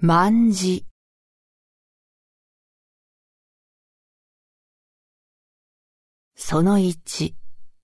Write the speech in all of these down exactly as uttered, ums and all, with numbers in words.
卍。そのいち。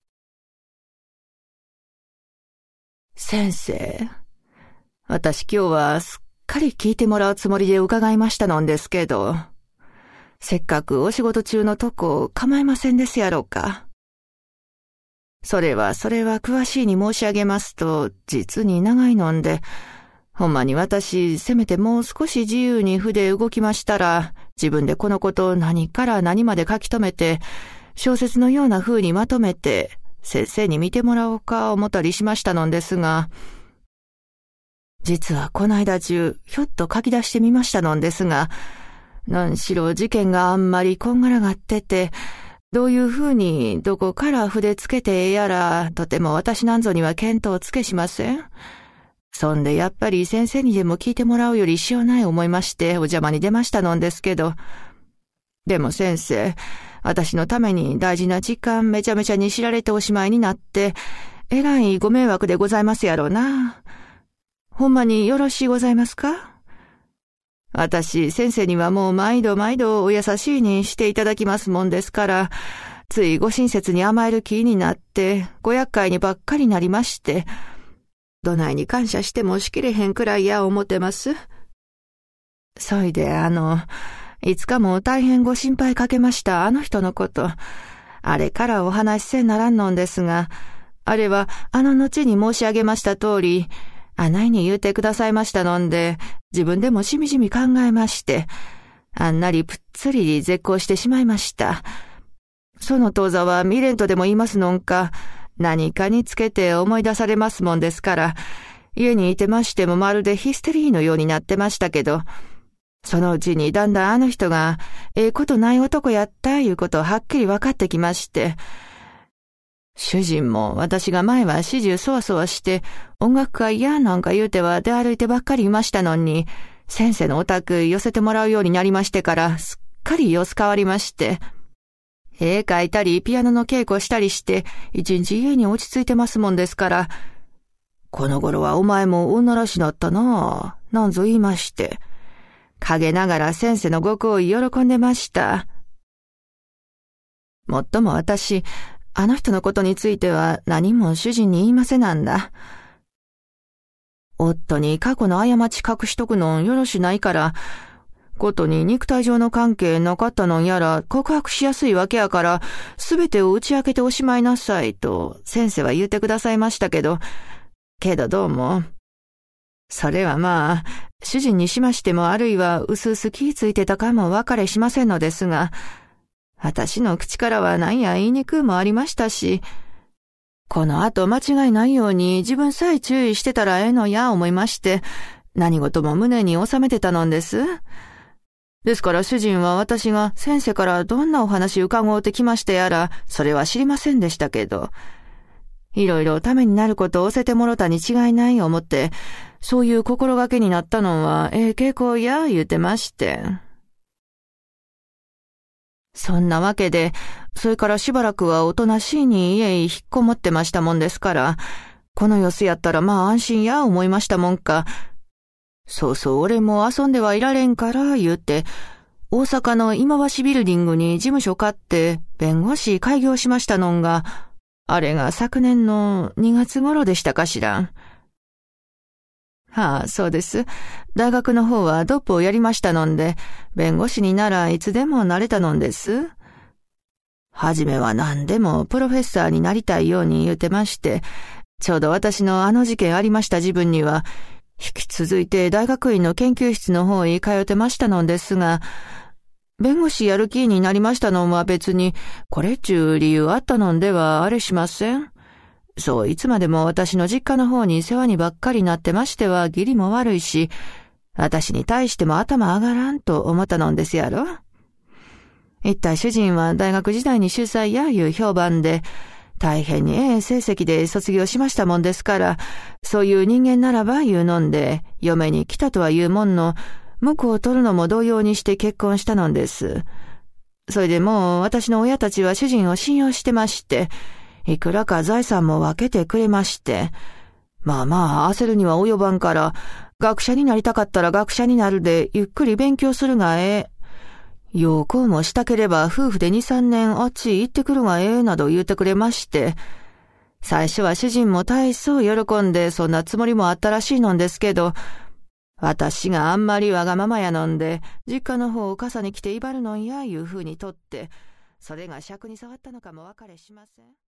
先生、私今日はすっかり聞いてもらうつもりで伺いましたのんですけど、せっかくお仕事中のとこ構いませんですやろうか。それはそれは詳しいに申し上げますと、実に長いのんで、ほんまに私、せめてもう少し自由に筆動きましたら、自分でこのことを何から何まで書き留めて、小説のような風にまとめて、先生に見てもらおうか思ったりしましたのんですが、実はこの間中、ひょっと書き出してみましたのんですが、何しろ事件があんまりこんがらがってて、どういう風にどこから筆つけてええやら、とても私なんぞには見当つけしません。そんでやっぱり先生にでも聞いてもらうよりしようない思いましてお邪魔に出ましたのんですけど。でも先生、私のために大事な時間めちゃめちゃに知られておしまいになって、えらいご迷惑でございますやろうな。ほんまによろしいございますか？私、先生にはもう毎度毎度お優しいにしていただきますもんですから、ついご親切に甘える気になって、ご厄介にばっかりなりまして、どないに感謝してもしきれへんくらいや思ってます。そいで、あの、いつかも大変ご心配かけましたあの人のこと、あれからお話しせんならんのんですが、あれはあの後に申し上げました通り、あないに言うてくださいましたのんで、自分でもしみじみ考えまして、あんなりぷっつり絶交してしまいました。その当座は未練とでも言いますのんか、何かにつけて思い出されますもんですから、家にいてましてもまるでヒステリーのようになってましたけど、そのうちにだんだんあの人がええことない男やったいうことをはっきり分かってきまして、主人も私が前は始終そわそわして音楽会やなんか言うては出歩いてばっかりいましたのに、先生のお宅寄せてもらうようになりましてからすっかり様子変わりまして、絵描いたりピアノの稽古したりして一日家に落ち着いてますもんですから、この頃はお前も女らしなったなぁ、なんぞ言いまして、陰ながら先生のご好意喜んでました。もっとも私、あの人のことについては何も主人に言いませなんだ。夫に過去の過ち隠しとくのよろしないから、ことに肉体上の関係なかったのんやら告白しやすいわけやから、すべてを打ち明けておしまいなさいと先生は言ってくださいましたけど、けどどうも、それはまあ、主人にしましてもあるいはうすうす気ついてたかも分かれしませんのですが、私の口からは何や言いにくうもありましたし、この後間違いないように自分さえ注意してたらええのや思いまして、何事も胸に収めてたのんです。ですから主人は私が先生からどんなお話伺うてきましたやら、それは知りませんでしたけど、いろいろためになることを教えてもろたに違いない思って、そういう心がけになったのはええ傾向や言うてまして。そんなわけで、それからしばらくはおとなしいに家へ引っこもってましたもんですから、この様子やったらまあ安心や思いましたもんか。そうそう俺も遊んではいられんから言うて、大阪の今橋ビルディングに事務所買って弁護士開業しましたのんが、あれが昨年のにがつ頃でしたかしら。はあ、そうです。大学の方はドップをやりましたのんで、弁護士にならいつでもなれたのんです。はじめは何でもプロフェッサーになりたいように言うてまして、ちょうど私のあの事件ありました自分には、引き続いて大学院の研究室の方へ通ってましたのんですが、弁護士やる気になりましたのは別に、これっちゅう理由あったのんではあれしません。そう、いつまでも私の実家の方に世話にばっかりなってましては義理も悪いし、私に対しても頭上がらんと思ったのんですやろ。一体主人は大学時代に秀才やいう評判で、大変にええ成績で卒業しましたもんですから、そういう人間ならば言うのんで、嫁に来たとは言うもんの、婿を取るのも同様にして結婚したのんです。それでもう私の親たちは主人を信用してまして、いくらか財産も分けてくれまして、まあまあ焦るには及ばんから、 学者になりたかったら学者になるでゆっくり勉強するがええ。洋行もしたければ夫婦で二三年あっち行ってくるがええなど言うてくれまして、最初は主人も大そう喜んでそんなつもりもあったらしいのんですけど、私があんまりわがままやのんで、実家の方を傘に来て威張るのんやいうふうにとって、それが尺に触ったのかもわかれしません。